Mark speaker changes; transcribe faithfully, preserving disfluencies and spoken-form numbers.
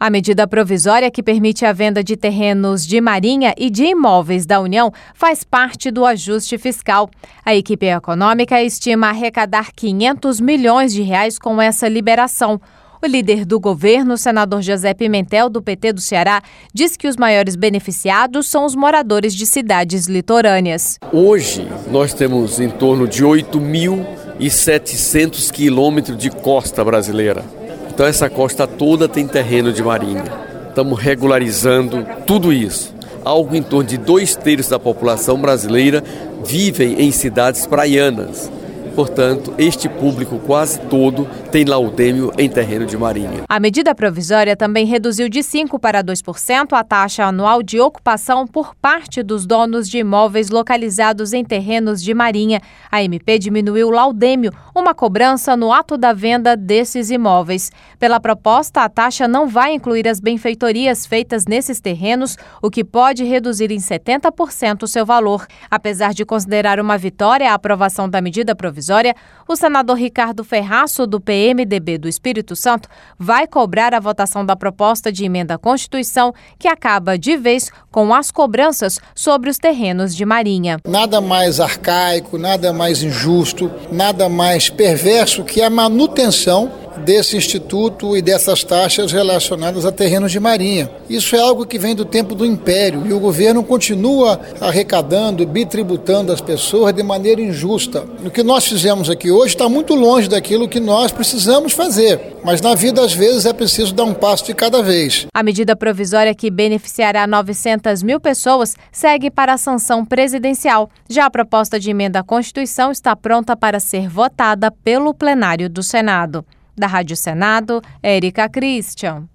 Speaker 1: A medida provisória que permite a venda de terrenos de marinha e de imóveis da União faz parte do ajuste fiscal. A equipe econômica estima arrecadar quinhentos milhões de reais com essa liberação. O líder do governo, o senador José Pimentel, do P T do Ceará, diz que os maiores beneficiados são os moradores de cidades litorâneas.
Speaker 2: Hoje, nós temos em torno de oito mil e setecentos quilômetros de costa brasileira. Então, essa costa toda tem terreno de marinha. Estamos regularizando tudo isso. Algo em torno de dois terços da população brasileira vivem em cidades praianas. Portanto, este público quase todo tem laudêmio em terreno de marinha.
Speaker 1: A medida provisória também reduziu de cinco por cento para dois por cento a taxa anual de ocupação por parte dos donos de imóveis localizados em terrenos de marinha. A M P diminuiu o laudêmio, uma cobrança no ato da venda desses imóveis. Pela proposta, a taxa não vai incluir as benfeitorias feitas nesses terrenos, o que pode reduzir em setenta por cento o seu valor. Apesar de considerar uma vitória a aprovação da medida provisória, o senador Ricardo Ferraço, do P M D B do Espírito Santo, vai cobrar a votação da proposta de emenda à Constituição, que acaba de vez com as cobranças sobre os terrenos de marinha.
Speaker 3: Nada mais arcaico, nada mais injusto, nada mais perverso que a manutenção desse instituto e dessas taxas relacionadas a terrenos de marinha. Isso é algo que vem do tempo do Império e o governo continua arrecadando, bitributando as pessoas de maneira injusta. O que nós fizemos aqui hoje está muito longe daquilo que nós precisamos fazer, mas na vida às vezes é preciso dar um passo de cada vez.
Speaker 1: A medida provisória que beneficiará novecentas mil pessoas segue para a sanção presidencial. Já a proposta de emenda à Constituição está pronta para ser votada pelo plenário do Senado. Da Rádio Senado, Érica Christian.